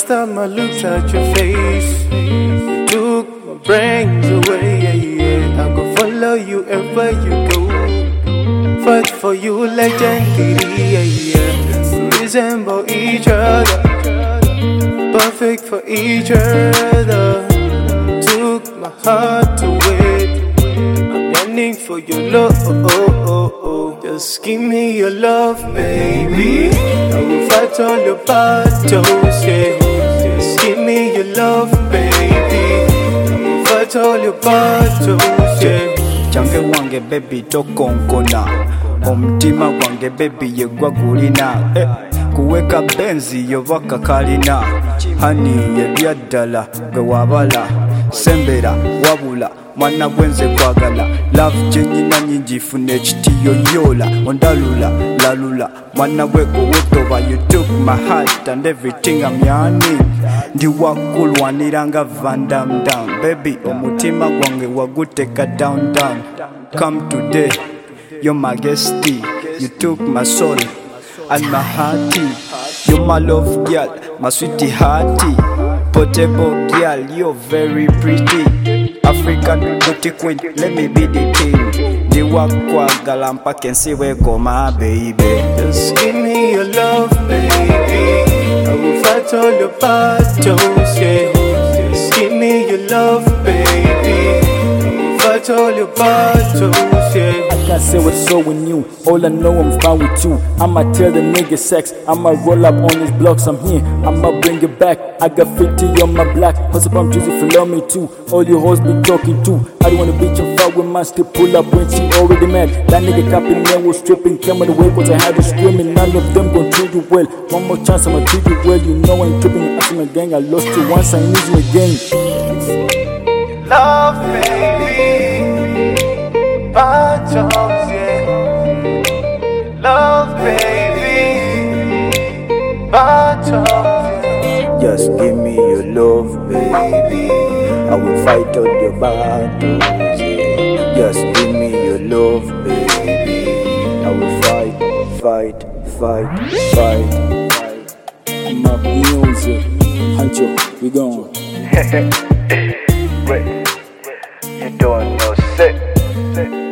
first time I looked at your face, you took my brains away. I'm gonna follow you wherever you go. Fight for you like Jankiri. Resemble each other, perfect for each other. Took my heart away. I'm yearning for your love. Just give me your love, baby. I will fight all your battles, yeah. Just give me your love, baby. I will fight all your battles, yeah. Change wange baby tokonkona, omutima wange baby yegwa gulina, kuweka benzi yovaka kalina, hani yebyaddala gwe wabala, sembera wabula mwana gwenze kwagala, love jenyina nyingi fune ekitiyo yola, ondalula lalula mwana gweko wotoba. You took my heart and everything I'm yearning, ndi wakulwanira nga Van Damme down, baby omutima gwange waguteka down down. Come today, you're my guestie, you took my soul and my hearty. You're my love girl, my sweetie hearty. Portable girl, you're very pretty. African beauty queen, let me be the king. The wakwagala mpaka nsiwe koma baby. Just give me your love, baby. I will fight all your battles, yeah. Just give me your love, baby. I will fight all your battles, yeah. I can't say what's so with you. All I know I'm fine with you. I'ma tell the nigga sex. I'ma roll up on his blocks. I'm here. I'ma bring it back. I got 50 on my black. What's up? I'm choosing for love me too. All you hoes be talking too. I don't wanna bitch and fuck with mine. Still pull up when she already mad. That nigga capping and was stripping. Came on the way cause I had to screaming. None of them gon' treat you well. One more chance I'ma treat you well. You know I ain't tripping. After my gang, I lost you once. I need you again. Love, baby. Battles, yeah. Love, baby. Battles, yeah. Just give me your love, baby. I will fight all your battles, yeah. Just give me your love, baby. I will fight. My music. Huncho, we gone. Wait, you don't know sick.